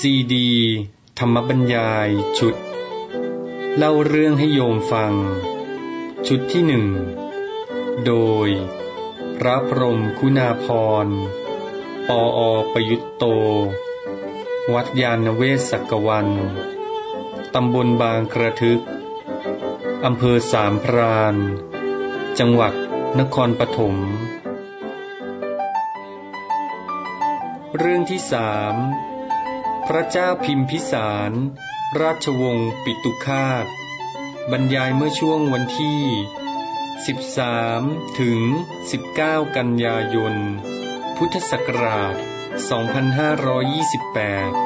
ซีดีธรรมบรรยายชุดเล่าเรื่องให้โยมฟังชุดที่1โดยพระพรหมคุณาภรณ์ปอ.ประยุตโตวัดยานเวศกวันตำบลบางกระทึกอำเภอสามพรานจังหวัดนครปฐมเรื่องที่3พระเจ้าพิมพิสารราชวงศ์ปิตุฆาตบรรยายเมื่อช่วงวันที่13ถึง19กันยายนพุทธศักราช2528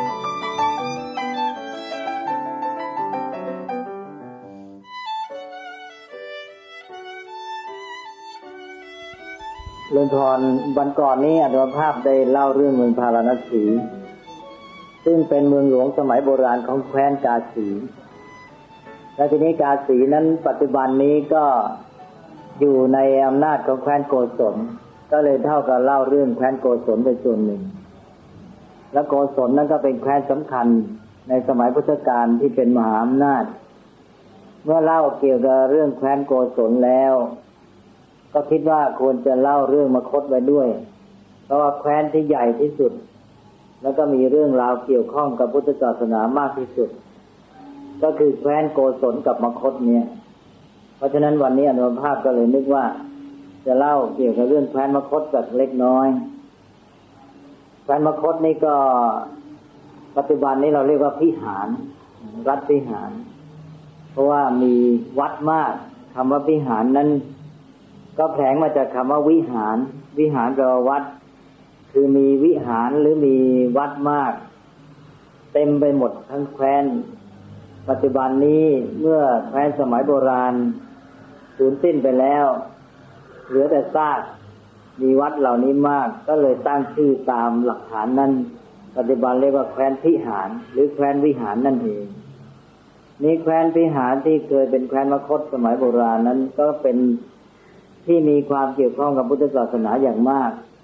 เรื่องพรวันก่อนนี้อาตมาภาพได้เล่าเรื่องเมืองพาราณสีซึ่งเป็นเมืองหลวงสมัยโบราณของแคว้นกาสีและทีนี้กาสีนั้นปัจจุบันนี้ก็อยู่ในอำนาจของแคว้นโกศลก็เลยเท่ากับเล่าเรื่องแคว้นโกศลไปส่วนหนึ่งและโกศลนั้นก็เป็นแคว้นสำคัญในสมัยพุทธกาลที่เป็นมหาอำนาจเมื่อเล่าเกี่ยวกับเรื่องแคว้นโกศลแล้วก็คิดว่าควรจะเล่าเรื่องมคธไว้ด้วยเพราะว่าแคว้นที่ใหญ่ที่สุดแล้วก็มีเรื่องราวเกี่ยวข้องกับพุทธศาสนามากที่สุดก็คือแคว้นโกศลกับมคธเนี่ยเพราะฉะนั้นวันนี้อาตมาภาพก็เลยนึกว่าจะเล่าเกี่ยวกับเรื่องแคว้นมคธสักเล็กน้อยแคว้นมคธนี่ก็ปัจจุบันนี้เราเรียกว่าพิหารรัฐพิหารเพราะว่ามีวัดมากคำว่าพิหารนั้นก็แผลงมาจากคำว่าวิหารวิหารแปลว่าวัดคือมีวิหารหรือมีวัดมากเต็มไปหมดทั้งแคว้นปัจจุบันนี้เมื่อแคว้นสมัยโบราณสูญสิ้นไปแล้วเหลือแต่ซากมีวัดเหล่านี้มากก็เลยตั้งชื่อตามหลักฐานนั้นปัจจุบันเรียกว่าแคว้นพิหารหรือแคว้นวิหารนั่นเองนี่แคว้นพิหารที่เคยเป็นแคว้นมคธสมัยโบราณนั้นก็เป็นที่มีความเกี่ยวข้องกับพุทธศาสนาอย่างมาก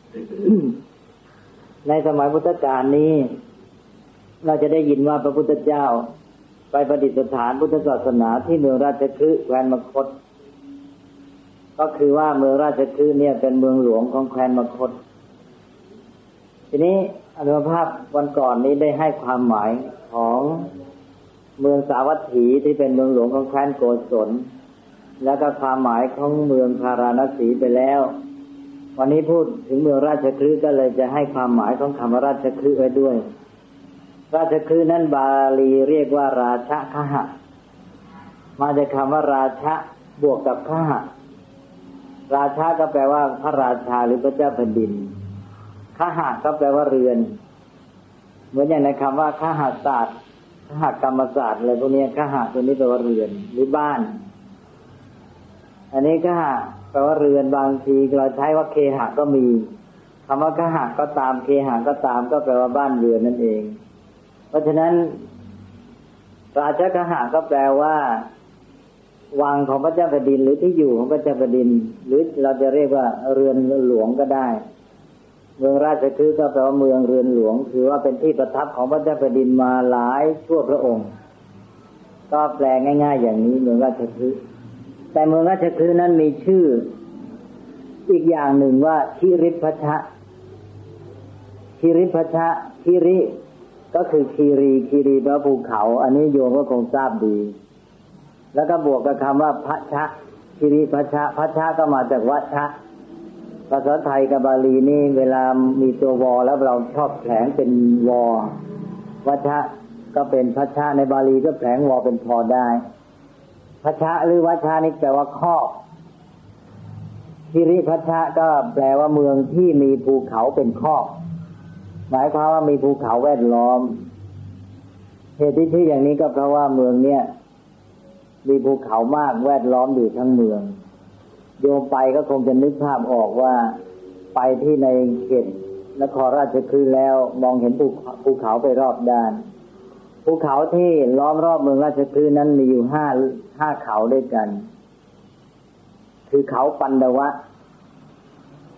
ในสมัยพุทธกาลนี้เราจะได้ยินว่าพระพุทธเจ้าไปประดิษฐานพุทธศาสนาที่เมืองราชคฤห์แคว้นมคธก็คือว่าเมืองราชคฤห์เนี่ยเป็นเมืองหลวงของแคว้นมคธทีนี้อาตมาภาพวันก่อนนี้ได้ให้ความหมายของเมืองสาวัตถีที่เป็นเมืองหลวงของแคว้นโกศลแล้วก็ความหมายของเมืองพาราณสีไปแล้ววันนี้พูดถึงเมืองราชคฤห์ก็เลยจะให้ความหมายของคำว่าราชคฤห์ไว้ด้วยราชคฤห์นั้นบาลีเรียกว่าราชคหะมาจากคำว่าราชะบวกกับคหะราชะก็แปลว่าพระราชาหรือพระเจ้าแผ่นดินคหะก็แปลว่าเรือนเหมือนอย่างในคำว่าคหศาสตร์คหกรรมศาสตร์อะไรพวกนี้คหะตัวนี้แปลว่าเรือนหรือบ้านอันนี้คหะแปลว่าเรือนบางทีเราใช้ว่าเคหะก็มีคำว่าคหะก็ตามเคหะก็ตามก็แปลว่าบ้านเรือนนั่นเองเพราะฉะนั้นราชคหะก็แปลว่าวังของพระเจ้าแผ่นดินหรือที่อยู่ของพระเจ้าแผ่นดินหรือเราจะเรียกว่าเรือนหลวงก็ได้เมืองราชคฤห์ก็แปลว่าเมืองเรือนหลวงถือว่าเป็นที่ประทับของพระเจ้าแผ่นดินมาหลายชั่วพระองค์ก็แปลง่ายๆอย่างนี้เมืองราชคฤห์แต่เมืองราชคฤห์นั้นมีชื่ออีกอย่างหนึ่งว่าคิริพัชชะคิริพัชชะคิริก็คือคีรีคีรีแปลว่าภูเขาอันนี้โยมก็คงทราบดีแล้วก็บวกกับคำว่าพัชชะคิริพัชชะพัชชะก็มาจากวัชชะภาษาไทยกับบาลีนี่เวลามีตัววอแล้วเราชอบแผลงเป็นวอวัชชะก็เป็นพัชชะในบาลีก็แผลงวอเป็นพอได้พัชชะหรือวัชชะนี่แปลว่าคอกคิริพัชชะก็แปลว่าเมืองที่มีภูเขาเป็นคอกหมายความว่ามีภูเขาแวดล้อมเหตุที่ชื่ออย่างนี้ก็เพราะว่าเมืองเนี้ยมีภูเขามากแวดล้อมอยู่ทั้งเมืองโยมไปก็คงจะนึกภาพออกว่าไปที่ในเขตนครราชคฤห์แล้วมองเห็นภูเขาไปรอบด้านภูเขาที่ล้อมรอบเมืองราชคฤห์นั้นมีอยู่ห้าเขาด้วยกันคือเขาปันดวะ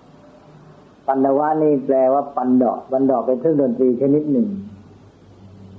ปันดวะนี่แปลว่าปันดอกปันดอกเป็นเครื่องดนตรีชนิดหนึ่ง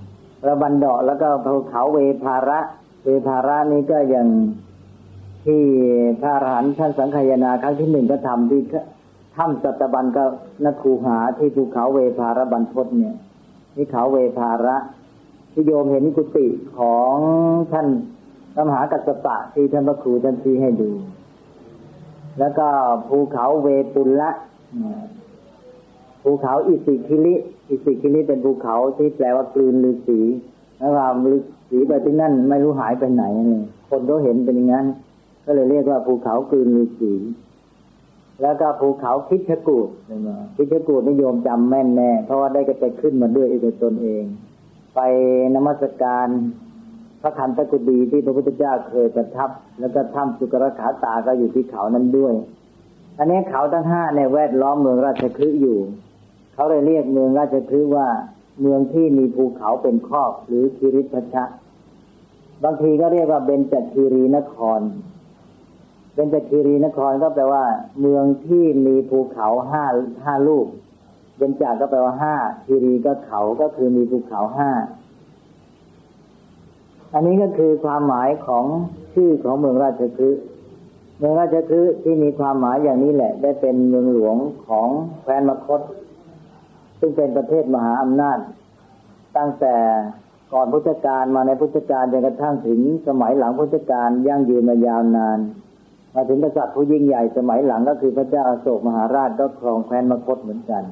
ระบันดาแล้วก็ภูเขาเวภาระนี้ก็อย่างที่พระอรหันต์ท่านสังฆายนาครั้งที่หนึ่งก็ทำที่ถ้ำสัตบัญก็นคูหาที่ภูเขาเวภาระบรรพตเนี่ยนี่เขาเวภาระที่โยมเห็นกุฏิของท่านพระมหากัสสปะที่ท่านพระครูท่านชี้ให้ดูแล้วก็ภูเขาเวปุลละภูเขาอิสิคิลิเป็นภูเขาที่แปลว่ากลืนฤาษีแล้วว่าฤาษีไปที่นั่นไม่รู้หายไปไหนนี่คนก็เห็นเป็นอย่างนั้นก็เลยเรียกว่าภูเขากลืนฤาษีแล้วก็ภูเขาคิชกูฏนิยมจำแม่นแน่เพราะว่าได้ไปขึ้นมาด้วยตนเองไปนมัสการพระขันธกุฎีที่พระพุทธเจ้าเคยประทับแล้วก็ถ้ำสุกรขาตาก็อยู่ที่เขานั้นด้วยอันนี้เขาทั้ง5เนี่ยแวดล้อมเมืองราชคฤห์อยู่เขาเลยเรียกเมืองราชคฤห์ว่าเมืองที่มีภูเขาเป็นครอบหรือคิริพัชชะบางทีก็เรียกว่าเบญจคีรีนครเบญจคีรีนครก็แปลว่าเมืองที่มีภูเขา5ลูกเบญจก็แปลว่า5คีรีก็เขาก็คือมีภูเขา5อันนี้ก็คือความหมายของชื่อของเมืองราชคฤห์เมืองราชคฤห์ที่มีความหมายอย่างนี้แหละได้เป็นเมืองหลวงของแคว้นมคธซึ่งเป็นประเทศมหาอำนาจตั้งแต่ก่อนพุทธกาลมาในพุทธกาลจนกระทั่งถึงสมัยหลังพุทธกาลยั่งยืนมายาวนานมาถึงกษัตริย์ผู้ยิ่งใหญ่สมัยหลังก็คือพระเจ้าอโศกมหาราชก็ครองแคว้นมคธเหมือนกัน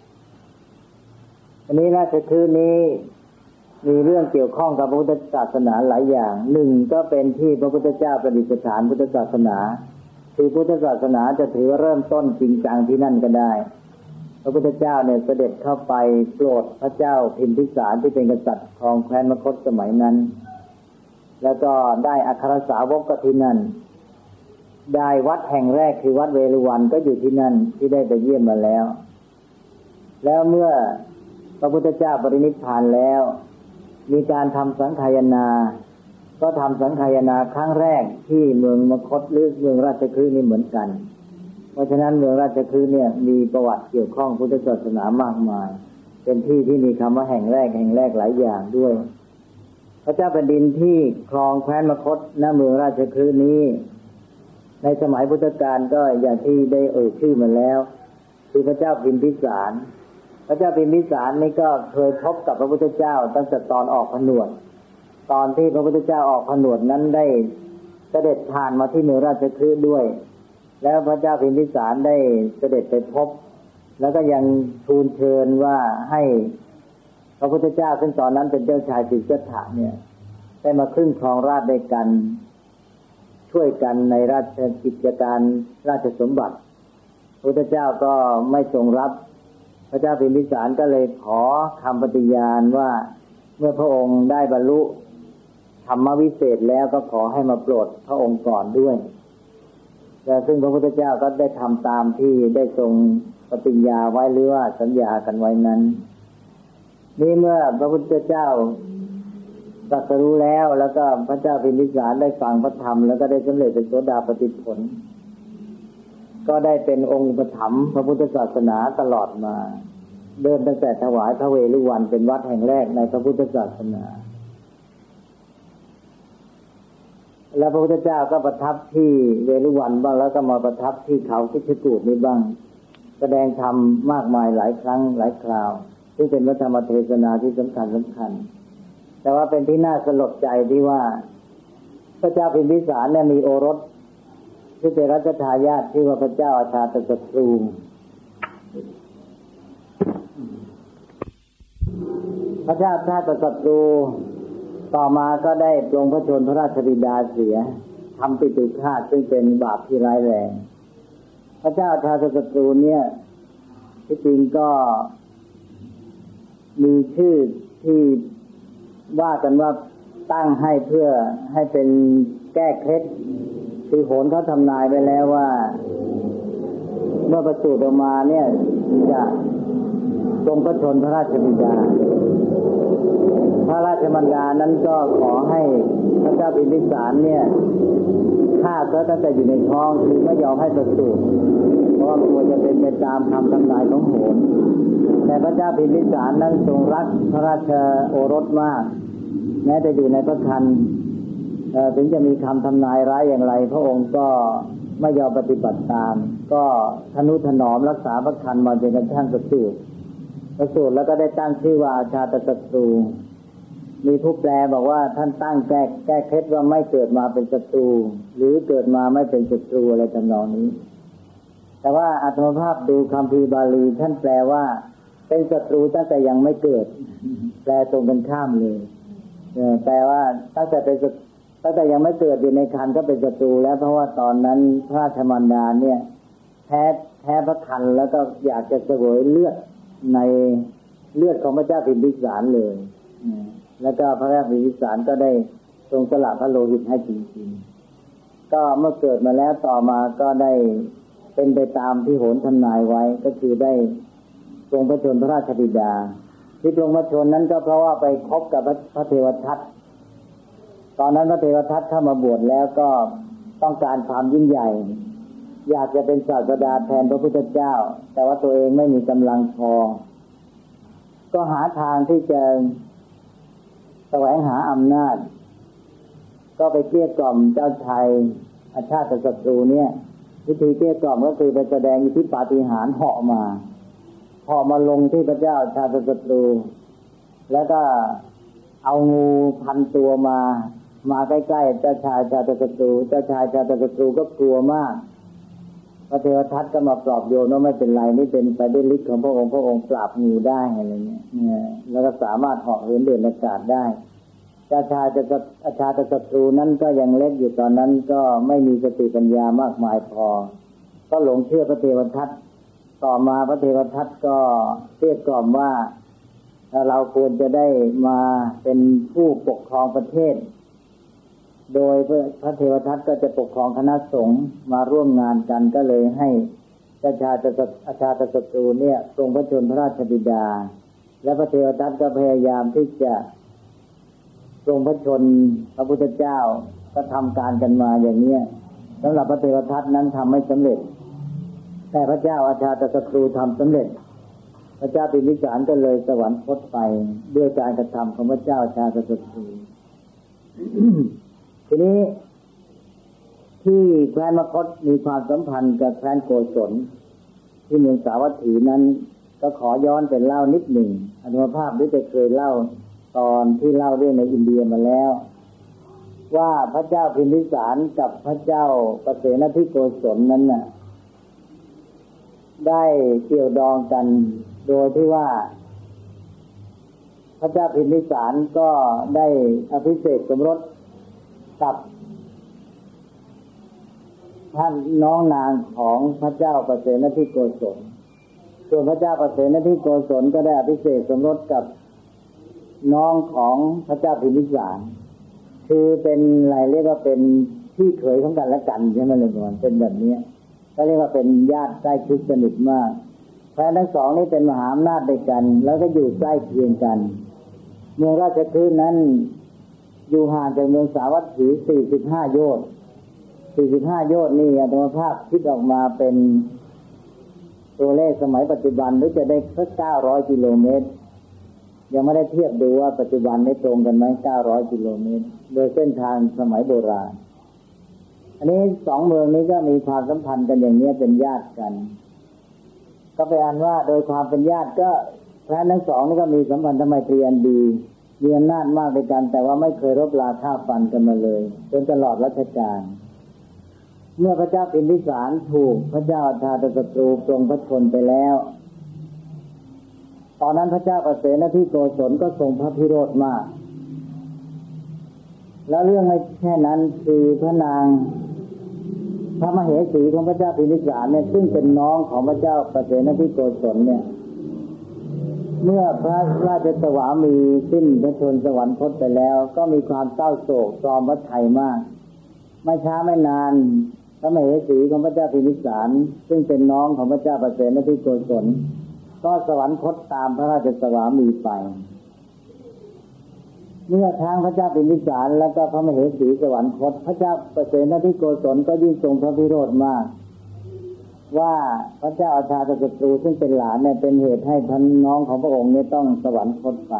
อันนี้ราชคฤห์นี้มีเรื่องเกี่ยวข้องกับพระพุทธศาสนาหลายอย่างหนึ่งก็เป็นที่พระพุทธเจ้าประดิษฐานพุทธศาสนาคือพุทธศาสนาจะถือเริ่มต้นจริงจังที่นั่นก็ได้พระพุทธเจ้าเนี่ยเสด็จเข้าไปโปรดพระเจ้าพิมพิสารที่เป็นกษัตริย์ครองแคว้นมคธสมัยนั้นแล้วก็ได้อัครสาวกก็ที่นั่นได้วัดแห่งแรกคือวัดเวฬุวันก็อยู่ที่นั่นที่ได้ไปเยี่ยมมาแล้วเมื่อพระพุทธเจ้าปรินิพพานแล้วมีการทำสังฆายนาก็ทำสังฆายนาครั้งแรกที่เมืองมคธหรือเมืองราชคฤห์นี่เหมือนกันเพราะฉะนั้นเมืองราชคฤห์เนี่ยมีประวัติเกี่ยวข้องพุทธศาสนามากมายเป็นที่ที่มีคำว่าแห่งแรกหลายอย่างด้วยพระเจ้าแผ่นดินที่ครองแคว้นมคธณเมืองราชคฤห์นี้ในสมัยพุทธกาลก็อย่างที่ได้ชื่อมาแล้วคือพระเจ้าพิมพิสารพระเจ้าพิมพิสารนี่ก็เคยพบกับพระพุทธเจ้าตั้งแต่ตอนออกผนวดตอนที่พระพุทธเจ้าออกผนวดนั้นได้เสด็จผ่านมาที่เมืองราชคฤห์ด้วยแล้วพระเจ้าพิมพิสารได้เสด็จไปพบแล้วก็ยังทูลเชิญว่าให้พระพุทธเจ้าซึ่งตอนนั้นเป็นเจ้าชายสิทธัตถะเนี่ยได้มาขึ้นครองราชย์ด้วยกันช่วยกันในราชกิจการราชสมบัติพระพุทธเจ้าก็ไม่ทรงรับพระเจ้าพิมพิสารก็เลยขอคำปฏิญาณว่าเมื่อพระองค์ได้บรรลุธรรมวิเศษแล้วก็ขอให้มาโปรดพระองค์ก่อนด้วยแต่ซึ่งพระพุทธเจ้าก็ได้ทำตามที่ได้ทรงปฏิญญาไว้หรือว่าสัญญากันไว้นั้นนี่เมื่อพระพุทธเจ้าตรัสรู้แล้วก็พระเจ้าพิมพิสารได้ฟังพระธรรมแล้วก็ได้สำเร็จเป็นโสดาปัตติผลก็ได้เป็นองค์อุปถัมภ์พระพุทธศาสนาตลอดมาเดิมตั้งแต่ถวายพระเวฬุวันเป็นวัดแห่งแรกในพระพุทธศาสนาแล้วพระพุทธเจ้าก็ประทับที่เวฬุวันบ้างแล้วก็มาประทับที่เขาคิชกูฏนี้บ้างแสดงธรรมมากมายหลายครั้งหลายคราวซึ่งเป็นพระธรรมเทศนาที่สำคัญแต่ว่าเป็นที่น่าสลดใจที่ว่าพระเจ้าพิมพิสารเนี่ยมีโอรสที่เป็นรัชทายาทชื่อว่าพระเจ้าอาชาตศัตรูพระเจ้าอาชาตศัตรูต่อมาก็ได้ปลงพระชนพระราชบิดาเสียทำปิตุฆาตซึ่งเป็นบาปที่ร้ายแรงพระเจ้าอาชาตศัตรูเนี่ยที่จริงก็มีชื่อที่ว่ากันว่าตั้งให้เพื่อให้เป็นแก้เคล็ดคือโหรเขาทำนายไปแล้วว่าเมื่อประสูติออกมาเนี่ยจะทรงพระชนพระราชบิดาพระราชมารดานั้นก็ขอให้พระเจ้าพิมพิสารเนี่ยฆ่าเขาตั้งแต่อยู่ในท้องคือไม่ยอมให้ประสูติเพราะว่ากลัวจะเป็นไปตามคำทำนายของโหรแต่พระเจ้าพิมพิสารนั้นทรงรักพระราชโอรสมากแม้แต่อยู่ในพระครรภ์ถึงจะมีคำทำนายร้ายอย่างไรพระองค์ก็ไม่ยอมปฏิบัติตามก็ทนุถนอมรักษาพระครรภ์มาจนกระทั่งประสูติแล้วก็ได้ตั้งชื่อว่าอาชาตศัตรูมีผู้แปลบอกว่าท่านตั้งแก้เคล็ดว่าไม่เกิดมาเป็นศัตรูหรือเกิดมาไม่เป็นศัตรูอะไรทำนองนี้แต่ว่าอาตมาภาพดูคัมภีร์บาลีท่านแปลว่าเป็นศัตรูตั้งแต่ยังไม่เกิดแปลตรงกันข้ามเลยแปลว่าตั้งแต่ยังไม่เกิดอยู่ในครรภ์ก็เป็นศัตรูแล้วเพราะว่าตอนนั้นพระราชมารดาเนี่ยแพ้พระครรภ์แล้วก็อยากจะเสวยเลือดในเลือดของพระเจ้าพิมพิสารเลยแล้วก็พระราชพิมพิสารก็ได้ทรงสละพระโลหิตให้จริงๆก็เมื่อเกิดมาแล้วต่อมาก็ได้เป็นไปตามที่โหรทำนายไว้ก็คือได้ทรงพระชนพระราชบิดาที่ทรงพระชนนั้นก็เพราะว่าไปคบกับพระเทวทัตตอนนั้นพระเทวทัตเข้ามาบวชแล้วก็ต้องการความยิ่งใหญ่อยากจะเป็นศาสดาแทนพระพุทธเจ้าแต่ว่าตัวเองไม่มีกำลังพอก็หาทางที่จะแสวงหาอำนาจก็ไปเกลี้ยกล่อมเจ้าชายอาชาติศัตรูเนี่ยวิธีเกลี้ยกล่อมก็คือไปแสดงอิทธิปาฏิหาริย์เหาะมาลงที่พระเจ้าชาติศัตรูแล้วก็เอางูพันตัวมาใกล้ๆเจ้าชายชาติศัตรูเจ้าชายชาติศัตรูก็กลัวมากพระเทวทัตก็มาปลอบโยนว่าไม่เป็นไรนี่เป็นไปด้วยฤทธิ์ของพระองค์ปราบงูได้อะไรเงี้ยแล้วก็สามารถเหาะเหินเดินอากาศได้เจ้าชายชาติศัตรูนั้นก็ยังเล็กอยู่ตอนนั้นก็ไม่มีสติปัญญามากมายพอก็หลงเชื่อพระเทวทัตต่อมาพระเทวทัตก็เกลี้ยกล่อมว่าเราควรจะได้มาเป็นผู้ปกครองประเทศโดยพระเทวทัตก็จะปกครองคณะสงฆ์มาร่วมงานกันก็เลยให้เจ้าชายอาชาติศัตรูเนี่ยทรงพระชนพระราชบิดาและพระเทวทัตก็พยายามที่จะทรงพระชนพระพุทธเจ้าก็ทำการกันมาอย่างนี้สำหรับพระเทวทัตนั้นทำไม่สำเร็จแต่พระเจ้าอาชาติศัตรูทำสำเร็จพระเจ้าพิมพิสารก็เลยสวรรคตไปด้วยการกระทำของพระเจ้าอาชาติศัตรู ทีนี้ที่แคว้นมคธมีความสัมพันธ์กับแคว้นโกศลที่เมืองสาวัตถีนั้นก็ขอย้อนเป็นเล่านิดหนึ่งอาตมาภาพได้เคยเล่าตอนที่เล่าเรื่องในอินเดียมาแล้วว่าพระเจ้าพิมพิสารกับพระเจ้าประเสนทิโกศลนั้นน่ะได้เกี่ยวดองกันโดยที่ว่าพระเจ้าพิมพิสารก็ได้อภิเษกสมรสกับท่านน้องนางของพระเจ้าประเสนทิโกศลส่วนพระเจ้าประเสนทิโกศลก็ได้อภิเษกสมรสกับน้องของพระเจ้าพิมพิสารคือเป็นอะไรเรียกว่าเป็นพี่เขยของกันและกันใช่ไหมเลยก่อนเป็นแบบนี้ก็เรียกว่าเป็นญาติใกล้ชิดสนิทมากแคว้นทั้งสองนี้เป็นมหาอำนาจด้วยกันแล้วก็อยู่ใกล้เคียงกันเมืองราชคฤห์นั้นอยู่ห่างจากเมืองสาวัตถี45 โยชน์45 โยชน์นี่อาตมาภาพคิดออกมาเป็นตัวเลขสมัยปัจจุบันหรือจะได้สัก900 กิโลเมตรยังไม่ได้เทียบดูว่าปัจจุบันได้ตรงกันไหม900 กิโลเมตรโดยเส้นทางสมัยโบราณอันนี้สองเมืองนี้ก็มีความสัมพันธ์กันอย่างนี้เป็นญาติกันก็ไปอ่านว่าโดยความเป็นญาติก็แคว้นทั้งสองนี่ก็มีสัมพันธไมตรีอันดีมีอำนาจมากด้วยกันแต่ว่าไม่เคยรบราฆ่าฟันกันมาเลยจนตลอดรัชกาลเมื่อพระเจ้าพิมพิสารถูกพระเจ้าอาชาติศัตรูทรงพระชนไปแล้วตอนนั้นพระเจ้าประเสนทิโกศลก็ทรงพระพิโรธมากแล้วเรื่องไม่แค่นั้นคือพระนางพระมเหสีของพระเจ้าพิมพิสารเนี่ยซึ่งเป็นน้องของพระเจ้าประเสนทิโกศลเนี่ยเมื่อพระราชสวามีสิ้นพระชนม์สวรรคตไปแล้วก็มีความเศร้าโศกตรอมพระทัยมากไม่ช้าไม่นานพระมเหสีของพระเจ้าพิมพิสารซึ่งเป็นน้องของพระเจ้าประเสนทิโกศลก็สวรรคตตามพระราชสวามีไปเมื่อทางพระเจ้าพิมพิสารแล้วก็พระมเหสีสวรรคตพระเจ้าประเสนทิโกศลก็ยิ่งทรงพระพิโรธมากว่าพระเจ้าอาชาตศัตรูซึ่งเป็นหลานเนี่ยเป็นเหตุให้ท่านน้องของพระองค์เนี่ยต้องสวรรคตไป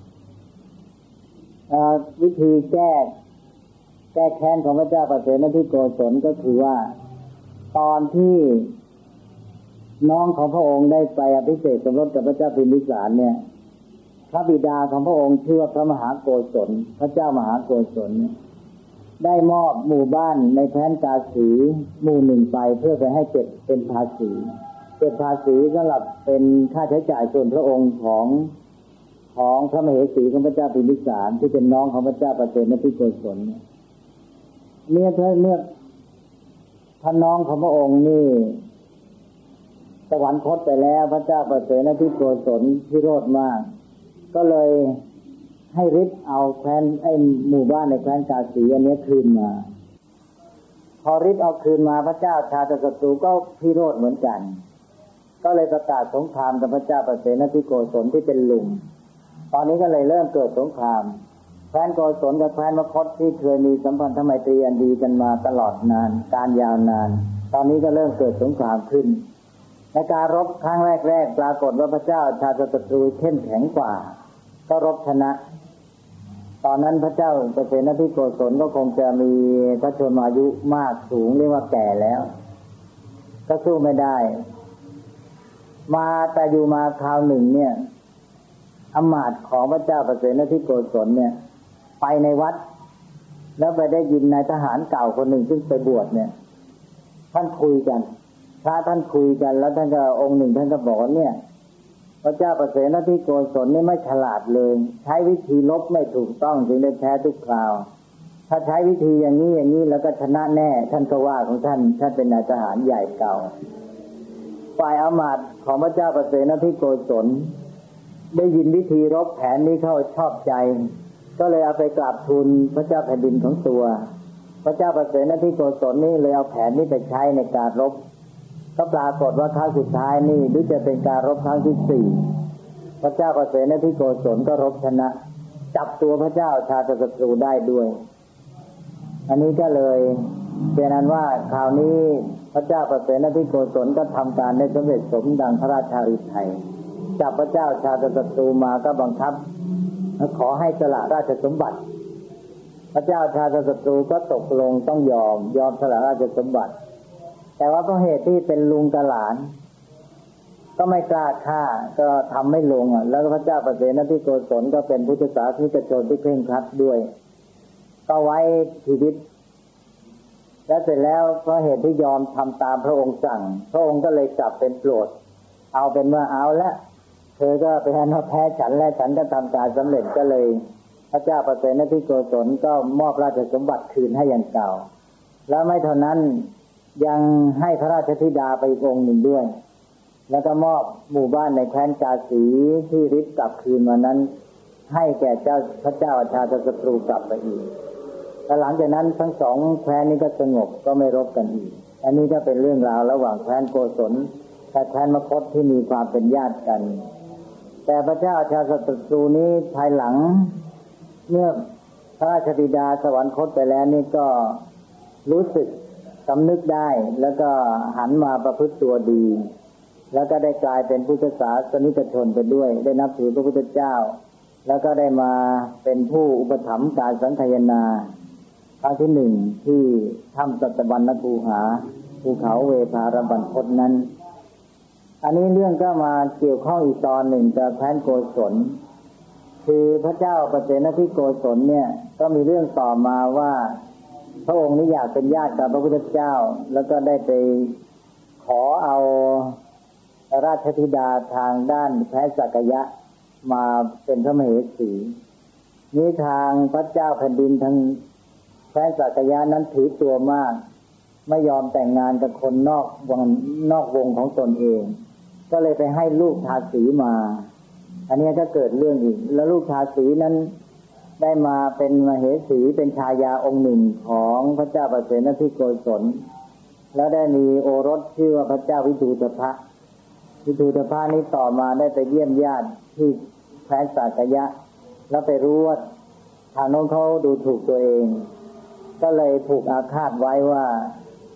วิธีแก้แค้นของพระเจ้าปเสนทิโกศลก็คือว่าตอนที่น้องของพระองค์ได้ไปอภิเษกสมรสกับพระเจ้าพิมพิสารเนี่ยพระบิดาของพระองค์ชื่อว่าพระมหาโกศลพระเจ้ามหาโกศลได้มอบหมู่บ้านในแคว้นกาสีหมู่หนึ่งไปเพื่อไปให้เก็บเป็นภาษีสำหรับเป็นค่าใช้จ่ายส่วนพระองค์ของพระมเหสีของพระเจ้าพิมพิสารที่เป็นน้องของพระเจ้าปเสนทิโกศลเมื่อท่านน้องของพระองค์นี่สวรรคตไปแล้วพระเจ้าปเสนทิโกศลพิโรธมากก็เลยให้ริบเอาแคว้นหมู่บ้านในแคว้นกาสีอันนี้คืนมาพอริบเอาคืนมาพระเจ้าชาตศัตรูก็พิโรธเหมือนกันก็เลยประกาศสงครามกับพระเจ้าปเสนทิโกศลที่เป็นลุงตอนนี้ก็เลยเริ่มเกิดสงครามแคว้นโกศลกับแคว้นมคธที่เคยมีสัมพันธไมตรีอันดีกันมาตลอดนานการยาวนานตอนนี้ก็เริ่มเกิดสงครามขึ้นในการรบครั้งแรกปรากฏว่าพระเจ้าชาตศัตรูเข้มแข็งกว่าก็รบชนะตอนนั้นพระเจ้าปเสนทิโกศลก็คงจะมีพระชนมายุมากสูงเรียกว่าแก่แล้วก็สู้ไม่ได้มาแต่อยู่มาคราวหนึ่งเนี่ยอมาตย์ของพระเจ้าปเสนทิโกศลเนี่ยไปในวัดแล้วไปได้ยินนายทหารเก่าคนหนึ่งซึ่งไปบวชเนี่ยท่านคุยกันพระท่านคุยกันแล้วท่านก็องค์หนึ่งท่านก็บอกว่าเนี่ยพระเจ้าปเสนทิโกศลนี่ไม่ฉลาดเลยใช้วิธีลบไม่ถูกต้องจึงได้แพ้ทุกคราวถ้าใช้วิธีอย่างนี้แล้วก็ชนะแน่ท่านก็ว่าของท่านเป็นนายทหารใหญ่เก่าฝ่ายอมาตย์ของพระเจ้าปเสนทิโกศลได้ยินวิธีรบแผนนี้เข้าชอบใจก็เลยเอาไปกราบทูลพระเจ้าแผ่นดินของตัวพระเจ้าปเสนทิโกศลนี่เลยเอาแผนนี้ไปใช้ในการรบก็ปรากฏว่าครั้งสุดท้ายนี่หรือจะเป็นการรบครั้งที่4พระเจ้าปเสนทิโกศลก็รบชนะจับตัวพระเจ้าชาตศัตรูได้ด้วยอันนี้ก็เลยเป็นนั้นว่าคราวนี้พระเจ้าปเสนทิโกศลก็ทำการได้สำเร็จสมดังพระราชฤทัยจับพระเจ้าชาตศัตรูมาก็บังคับขอให้สละราชสมบัติพระเจ้าชาตศัตรูก็ตกลงต้องยอมสละราชสมบัติแต่ว่าเพราะเหตุที่เป็นลุงกับหลานก็ไม่กล้าฆ่าก็ทำไม่ลงแล้วพระเจ้าปเสนทิโกศลก็เป็นพุทธศาสนิกชนที่เคร่งครัดด้วยก็ไว้ชีวิตและเสร็จแล้วเพราะเหตุที่ยอมทำตามพระองค์สั่งพระองค์ก็เลยกลับเป็นโปรดเอาเป็นว่าเอาละเธอก็ไปให้แพ้ฉันและฉันก็ทำการสำเร็จก็เลยพระเจ้าปเสนทิโกศลก็มอบราชสมบัติคืนให้อย่างเก่าแล้วไม่เท่านั้นยังให้พระราชธิดาไปอีกองค์หนึ่งด้วยแล้วก็มอบหมู่บ้านในแคว้นกาสีที่ริบกลับคืนมานั้นให้แก่พระเจ้าอาชาตศัตรูกลับไปอีกแต่หลังจากนั้นทั้งสองแคว้นนี้ก็สงบก็ไม่รบกันอีกอันนี้ก็เป็นเรื่องราวระหว่างแคว้นโกศลกับแคว้นมคธที่มีความเป็นญาติกันแต่พระเจ้าอาชาตศัตรูนี้ภายหลังเมื่อพระราชบิดาสวรรคตไปแล้วนี่ก็รู้สึกสำนึกได้แล้วก็หันมาประพฤติตัวดีแล้วก็ได้กลายเป็นพุทธศาสนิกชนไปด้วยได้นับถือพระพุทธเจ้าแล้วก็ได้มาเป็นผู้อุปถัมภ์การสังฆายนาครั้งที่1ที่ถ้ำสัตบัญญคูหาภูเขาเวภารบรรพตนั้นอันนี้เรื่องก็มาเกี่ยวข้องอีกตอนหนึ่งกับแคว้นโกศลคือพระเจ้าปเสนทิโกศลเนี่ยก็มีเรื่องต่อมาว่าพระองค์นี้อยากเป็นญาติกับพระพุทธเจ้าแล้วก็ได้ไปขอเอาราชธิดาทางด้านแคว้นสักยะมาเป็นพระมเหสีนี้ทางพระเจ้าแผ่นดินทางแคว้นสักยะนั้นถือตัวมากไม่ยอมแต่งงานกับคนนอกวงของตนเองก็เลยไปให้ลูกทาสีมาอันนี้ก็เกิดเรื่องอีกแล้วลูกทาสีนั้นได้มาเป็นมเหสีเป็นชายาองค์หนึ่งของพระเจ้าปเสนทิโกศลแล้วได้มีโอรสชื่อว่าพระเจ้าวิทูตภะนี้ต่อมาได้ไปเยี่ยมญาติที่แคว้นสักยะแล้วไปรู้ว่าทางโน้นเขาดูถูกตัวเองก็เลยผูกอาฆาตไว้ว่า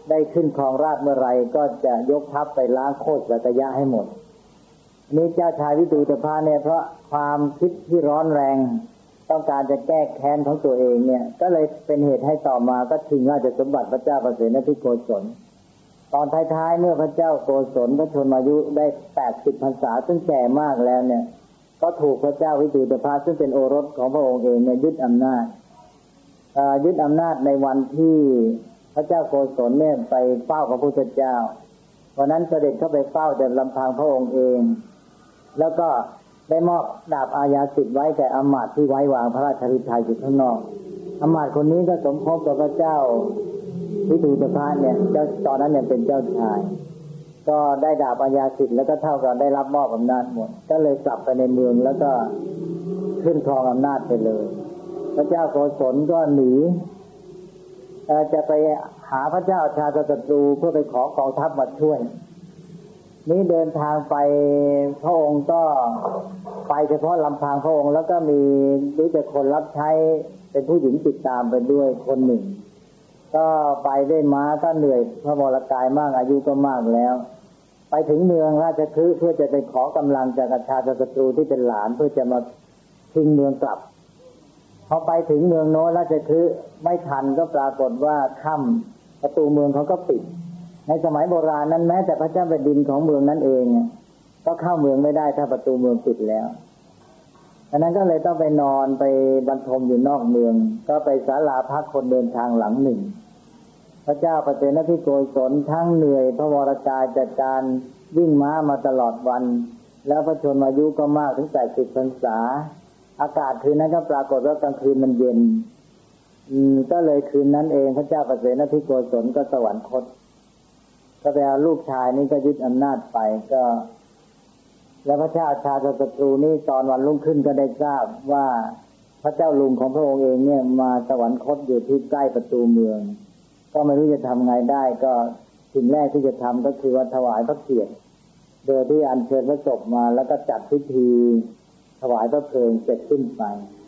ได้ขึ้นครองราชย์เมื่อไรก็จะยกทัพไปล้างโคตรสักยะให้หมดนี่เจ้าชายวิดูตภะเนี่ยเพราะความคิดที่ร้อนแรงต้องการจะแก้แค้นของตัวเองเนี่ยก็เลยเป็นเหตุให้ต่อมาก็ชิงราชสมบัติพระเจ้าประเสนทิโกศลตอนท้ายๆเมื่อพระเจ้าโกศลพระชนมายุได้80 พรรษาซึ่งแก่มากแล้วเนี่ยก็ถูกพระเจ้าวิดูตภะซึ่งเป็นโอรสของพระองค์เองเนี่ยยึดอำนาจในวันที่พระเจ้าโกศลเนี่ยไปเฝ้าพระพุทธเจ้าวันนั้นเสด็จเข้าไปเฝ้าแต่ลำพังพระองค์เองแล้วก็ได้มอบดาบอาญาสิทธิ์ไว้แก่อมาตย์ที่ไว้วางพระราชฤทัยอยู่ข้างนอกอมาตย์คนนี้ก็สมภพกับพระเจ้าวิดูตภะเนี่ยเจ้าตอนนั้นเนี่ยเป็นเจ้าชายก็ได้ดาบอาญาสิทธิ์แล้วก็เท่ากับได้รับมอบอำนาจหมดก็เลยกลับไปในเมืองแล้วก็ขึ้นครองอำนาจไปเลยพระเจ้าโกศลก็หนีจะไปหาพระเจ้าชาติศัตรูเพื่อไปขอกองทัพมาช่วยนี้เดินทางไปพระองค์ก็ไปเฉพาะลำพังพระองค์แล้วก็มีรู้จักคนรับใช้เป็นผู้หญิงติดตามไปด้วยคนหนึ่งก็ไปด้วยม้าก็เหนื่อยพระวรกายมากอายุก็มากแล้วไปถึงเมืองราชคฤห์เพื่อจะไปขอกำลังจากชาติศัตรูที่เป็นหลานเพื่อจะมาชิงเมืองกลับพอไปถึงเมืองโน้นราชคฤห์ไม่ทันก็ปรากฏว่าค่ำประตูเมืองเขาก็ปิดในสมัยโบราณนั้นแม้แต่พระเจ้าแผ่นดินของเมืองนั้นเองก็เข้าเมืองไม่ได้ถ้าประตูเมืองปิดแล้วดังนั้นก็เลยต้องไปนอนไปบรรทมอยู่นอกเมืองก็ไปศาลาพักคนเดินทางหลังหนึ่งพระเจ้าประเสนทิโกศลทั้งเหนื่อยพระวรกายจากการวิ่งม้ามาตลอดวันแล้วพระชนมายุก็มากถึง80 พรรษาอากาศคืนนั้นก็ปรากฏว่ากลางคืนมันเย็นก็เลยคืนนั้นเองพระเจ้าประเสนทิโกศลก็สวรรคตก็ไปเอาลูกชายนี่ก็ยึดอำนาจไปก็แล้วพระเจ้าชาติศัตรูนี่ตอนวันรุ่งขึ้นก็ได้ทราบว่าพระเจ้าลุงของพระองค์เองเนี่ยมาสวรรคตอยู่ที่ใกล้ประตูเมืองก็ไม่รู้จะทำไงได้ก็สิ่งแรกที่จะทำก็คือว่าถวายพระเกียรติโดยที่อัญเชิญพระศพมาแล้วก็จัดพิธีถวายพระเพลิงเสร็จสิ้นไป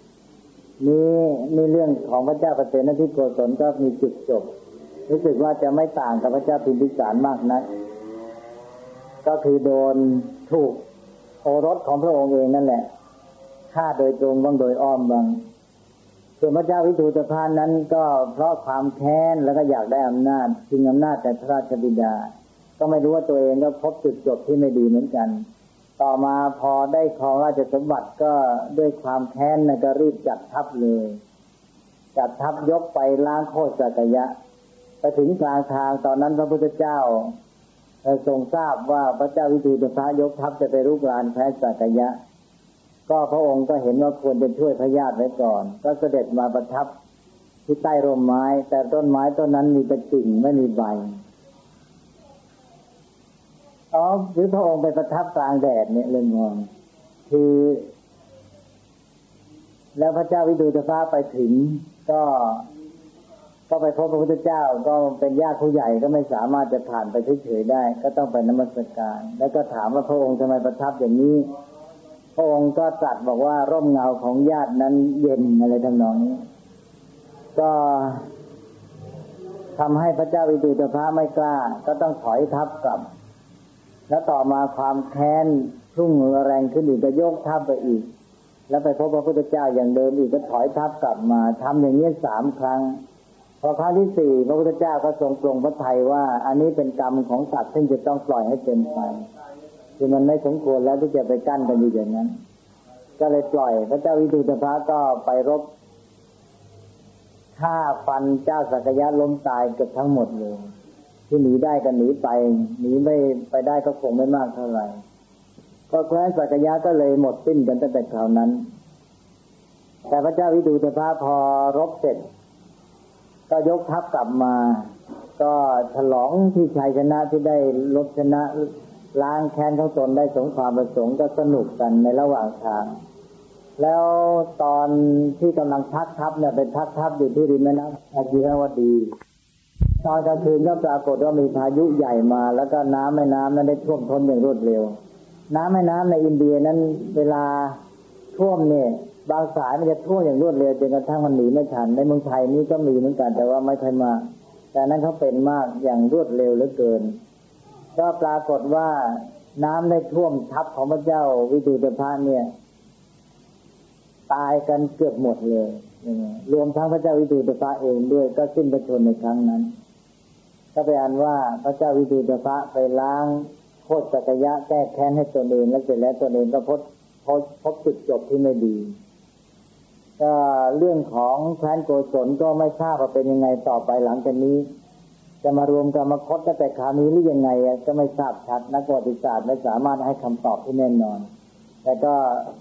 นี่เรื่องของพระเจ้าประเสนทิโกศลก็มีจุดจบรู้สึกว่าจะไม่ต่างกับพระเจ้าพิมพิสารมากนักก็คือโดนถูกโอรสของพระองค์เองนั่นแหละฆ่าโดยตรงบ้างโดยอ้อมบ้างส่วนพระเจ้าวิดูตภะนั้นก็เพราะความแค้นแล้วก็อยากได้อำนาจชิงอำนาจจากพระราชบิดาก็ไม่รู้ว่าตัวเองก็พบจุดจบที่ไม่ดีเหมือนกันต่อมาพอได้ครองราชสมบัติก็ด้วยความแค้นนะก็รีบจัดทัพเลยจัดทัพยกไปล้างโคตรสักยะไปถึงกลางทางตอนนั้นพระพุทธเจ้าทรงทราบว่าพระเจ้าวิดูตภะยกทัพจะไปรุกรานแคว้นสักยะก็พระองค์ก็เห็นว่าควรจะช่วยพระญาติไว้ก่อนก็เสด็จมาประทับที่ใต้ร่มไม้แต่ต้นไม้ต้นนั้นมีแต่กิ่งไม่มีใบหรือพระองค์ไปประทับกลางแดดเนี่ยเรื่องงงคือแล้วพระเจ้าวิดูตภะไปถึงก็ไปพบพระพุทธเจ้าก็เป็นญาติผู้ใหญ่ก็ไม่สามารถจะผ่านไปเฉยๆได้ก็ต้องไปนมัสการแล้วก็ถามว่าพระองค์ทำไมประทับอย่างนี้พระองค์ก็ตรัสบอกว่าร่มเงาของญาตินั้นเย็นอะไรทำนองนี้ก็ทำให้พระเจ้าวิดูตภะไม่กล้าก็ต้องถอยทัพกลับแล้วต่อมาความแค้นพุ่งแรงขึ้นอีกก็ยกทัพไปอีกแล้วไปพบพระพุทธเจ้าอย่างเดิมอีกก็ถอยทัพกลับมาทำอย่างนี้3 ครั้งพอครั้งที่4พระพุทธเจ้าก็ทรงปรงพระทัยว่าอันนี้เป็นกรรมของสัตว์ซึ่งจะต้องปล่อยให้เป็นไปคือมันไม่สมควรแล้วที่จะไปกั้นกันอยู่อย่างนั้นก็เลยปล่อยพระเจ้าวิดูตภะก็ไปรบฆ่าฟันเจ้าสักยะล้มตายเกือบทั้งหมดเลยที่หนีได้ก็หนีไปหนีไม่ไปได้ก็คงไม่มากเท่าไหร่ก็แคว้นสักยะก็เลยหมดสิ้นกันตั้งแต่คราวนั้นแต่พระเจ้าวิดูตภะพอรบเสร็จก็ยกทัพกลับมาก็ฉลองที่ชัยชนะที่ได้ลบชนะล้างแค้นของตนได้สมความประสงค์ก็สนุกกันในระหว่างทางแล้วตอนที่กำลังพักทัพเนี่ยเป็นพักทัพอยู่ที่ริมแม่น้ำอาจิรวดีตอนกลางคืนก็ปรากฏว่ามีพายุใหญ่มาแล้วก็น้ำแม่น้ำนั้นได้ท่วมท้นอย่างรวดเร็วน้ำแม่น้ำในอินเดียนั้นเวลาท่วมเนี่ยบางสายมันจะท่วมอย่างรวดเร็วจนกระทั่งมันหนีไม่ทันในเมืองไทยนี่ก็มีเหมือนกันแต่ว่าไม่ค่อยมากแต่แต่นั้นเขาเป็นมากอย่างรวดเร็วเหลือเกินก็ปรากฏว่าน้ำได้ท่วมทัพของพระเจ้าวิทูตภะเนี่ยตายกันเกือบหมดเลยรวมทั้งพระเจ้าวิทูตภะเองด้วยก็สิ้นพระชนม์ในครั้งนั้นก็เป็นอันว่าพระเจ้าวิทูตภะไปล้างโทษสักยะแก้แค้นให้ตนเองแล้วเสร็จแล้วตนเองก็พบจุดจบที่ไม่ดีก็เรื่องของแคว้นโกศลก็ไม่ทราบว่าเป็นยังไงต่อไปหลังจากนี้จะมารวมกรรมคตแต่คราวนี้หรือยังไงก็ไม่ทราบชัดนักประวัติศาสตร์ไม่สามารถให้คำตอบที่แน่นอนแต่ก็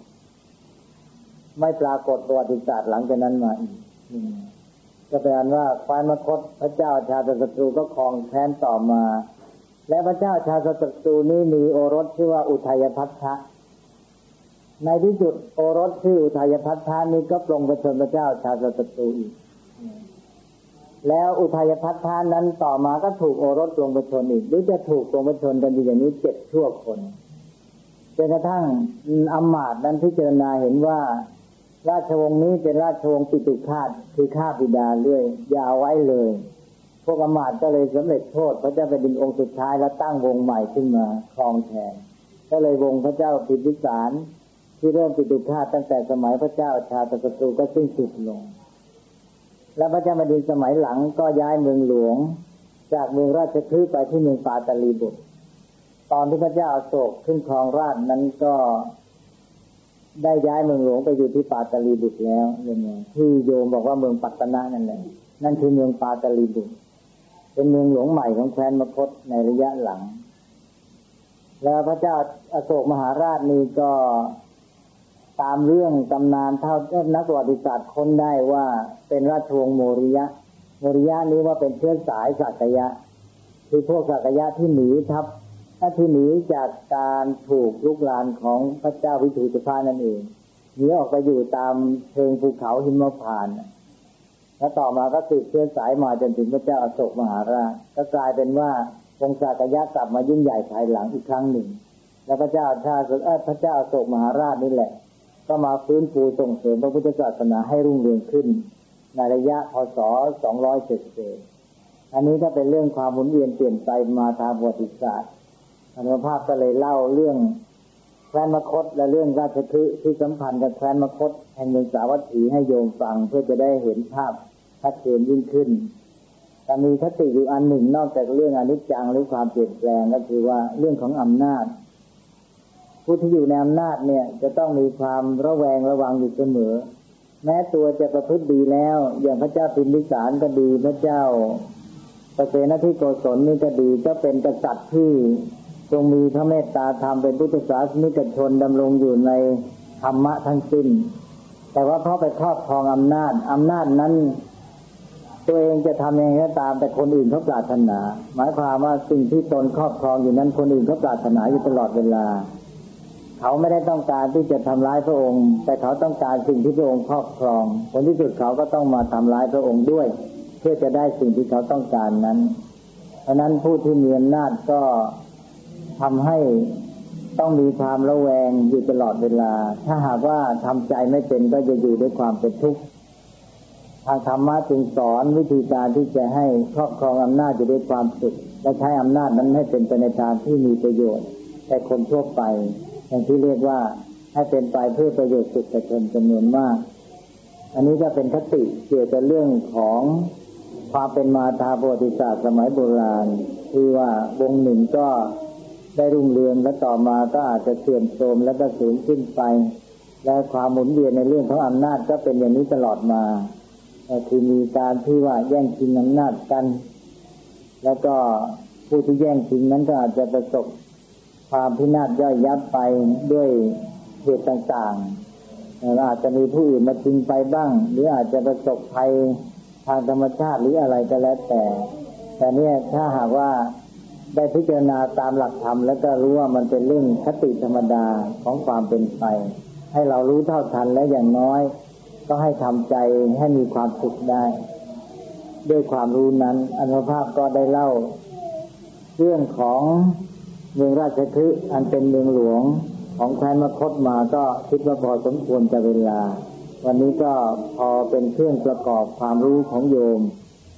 ไม่ปรากฏประวัติศาสตร์หลังจากนั้นมาอีกก็เป็นอันว่าแคว้นมคธพระเจ้าชาติศัตรูก็ครองแคว้นต่อมาและพระเจ้าชาติศัตรูนี้มีโอรสชื่อว่าอุทัยพัทธะในที่สุดโอรสชื่ออุทัยพัทธะนี้ก็ปลงประชนพระเจ้าชาติศัตรูอีกแล้วอุทัยพัทธะนั้นต่อมาก็ถูกโอรสปลงประชนอีกหรือจะถูกปลงประชนกันอยู่อย่างนี้7ชั่วคนจนกระทั่งอมาตย์นั้นพิจารณาเห็นว่าราชวงศ์นี้เป็นราชวงศ์ปิตุฆาตคือฆ่าบิดาเรื่อยอย่าเอาไว้เลยพวกอมาตย์ก็เลยสำเร็จโทษพระเจ้าแผ่นดินองค์สุดท้ายแล้วตั้งวงใหม่ขึ้นมาครองแทนก็เลยวงพระเจ้าพิมพิสารที่เริ่มปิตุฆาตตั้งแต่สมัยพระเจ้าชาติศัตรูก็สิ้นสุดลงและพระเจ้าแผ่นดินสมัยหลังก็ย้ายเมืองหลวงจากเมืองราชคฤห์ไปที่เมืองปาตาลีบุตรตอนที่พระเจ้าอโศกขึ้นครองราชย์นั้นก็ได้ย้ายเมืองหลวงไปอยู่ที่ปาตาลีบุตรแล้วที่โยมบอกว่าเมืองปัตตนะนั่นแหละนั่นคือเมืองปาตาลีบุตรเป็นเมืองหลวงใหม่ของแคว้นมคธในระยะหลังแล้วพระเจ้าอโศกมหาราชนี่ก็ตามเรื่องตำนานเท่านักประวัติศาสตร์ค้นได้ว่าเป็นราชวงศ์โมริยะนี้ว่าเป็นเชื้อสายสักยะคือพวกสักยะที่หนีทัพที่หนีจากการถูกลุกลานของพระเจ้าวิทูตภะนั่นเองหนีออกไปอยู่ตามเชิงภูเขาหิมพานต์แล้วต่อมาก็สืบเชื้อสายมาจนถึงพระเจ้าอโศกมหาราชก็กลายเป็นว่าวงสักยะกลับมายิ่งใหญ่ภายหลังอีกครั้งหนึ่งแล้วพระเจ้าอโศกมหาราชนี่แหละก็มาฟื้นฟูส่งเสริมพระพุทธศาสนาให้รุ่งเรืองขึ้นในระยะพ.ศ. 200เศษอันนี้ก็เป็นเรื่องความหมุนเวียนเปลี่ยนไปมาทางประวัติศาสตร์อนุภาพก็เลยเล่าเรื่องแคว้นมคธและเรื่องราชคฤห์ที่สัมพันธ์กับแคว้นมคธแห่งเมืองสาวัตถีให้โยมฟังเพื่อจะได้เห็นภาพชัดเจนยิ่งขึ้นแต่มีคติอยู่อันหนึ่งนอกจากเรื่องอนิจจังหรือความเปลี่ยนแปลงก็คือว่าเรื่องของอำนาจผู้ที่อยู่ในอำนาจเนี่ยจะต้องมีความระแวงระวังอยู่เสมอแม้ตัวจะประพฤติดีแล้วอย่างพระเจ้าพิมพิสารก็ดีพระเจ้าปเสนทิโกศลนี่ก็ดีก็เป็นกษัตริย์ที่ทรงมีพระเมตตาธรรมเป็นพุทธศาสนิกชนดำรงอยู่ในธรรมะทั้งสิ้นแต่ว่าเพราะไปครอบครองอำนาจนั้นตัวเองจะทำยังไงก็ตามแต่คนอื่นเขาปรารถนาหมายความว่าสิ่งที่ตนครอบครองอยู่นั้นคนอื่นเขาปรารถนาอยู่ตลอดเวลาเขาไม่ได้ต้องการที่จะทำร้ายพระองค์แต่เขาต้องการสิ่งที่พระองค์ครอบครองผลที่สุดเขาก็ต้องมาทำร้ายพระองค์ด้วยเพื่อจะได้สิ่งที่เขาต้องการนั้นเพราะนั้นผู้ที่มีอำนาจก็ทำให้ต้องมีความระแวงอยู่ตลอดเวลาถ้าหากว่าทำใจไม่เป็นก็จะอยู่ด้วยความเป็นทุกข์ทางธรรมะจึงสอนวิธีการที่จะให้ครอบครองอำนาจอยู่ด้วยความสุขและใช้อำนาจนั้นให้เป็นไปในทางที่มีประโยชน์แก่คนทั่วไปอย่างที่เรียกว่าให้เป็นไปเพื่อประโยชน์สุขแก่ชนจำนวนมากอันนี้ก็เป็นคติเกี่ยวกับเรื่องของความเป็นมาทางประวัติศาสตร์สมัยโบราณที่ว่าวงหนึ่งก็ได้รุ่งเรืองและต่อมาก็อาจจะเสื่อมโทรมและก็สูญสิ้นไปและความหมุนเวียนในเรื่องของอำนาจก็เป็นอย่างนี้ตลอดมาคือมีการที่ว่าแย่งชิงอำนาจกันแล้วก็ผู้ที่แย่งชิงนั้นก็อาจจะประสบความพินาศย่อยยับไปด้วยเหตุต่างๆอาจจะมีผู้อื่นมาชิงไปบ้างหรืออาจจะประสบภัยทางธรรมชาติหรืออะไรก็แล้วแต่เนี่ยถ้าหากว่าได้พิจารณาตามหลักธรรมแล้วก็รู้ว่ามันเป็นเรื่องคติธรรมดาของความเป็นไปให้เรารู้เท่าทันและอย่างน้อยก็ให้ทำใจให้มีความสุขได้ด้วยความรู้นั้นอานุภาพก็ได้เล่าเรื่องของเมืองราชคฤห์อันเป็นเมืองหลวงของแคว้นมคธมาก็คิดว่าพอสมควรกับเวลาวันนี้ก็พอเป็นเครื่องประกอบความรู้ของโยม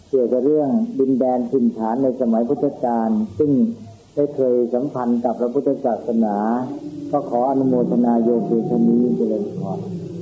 เกี่ยวกับเรื่องดินแดนถิ่นฐานในสมัยพุทธกาลซึ่งได้เคยสัมพันธ์กับพระพุทธศาสนาก็ขออนุโมทนาโยมเพียงเท่านี้เจริญพร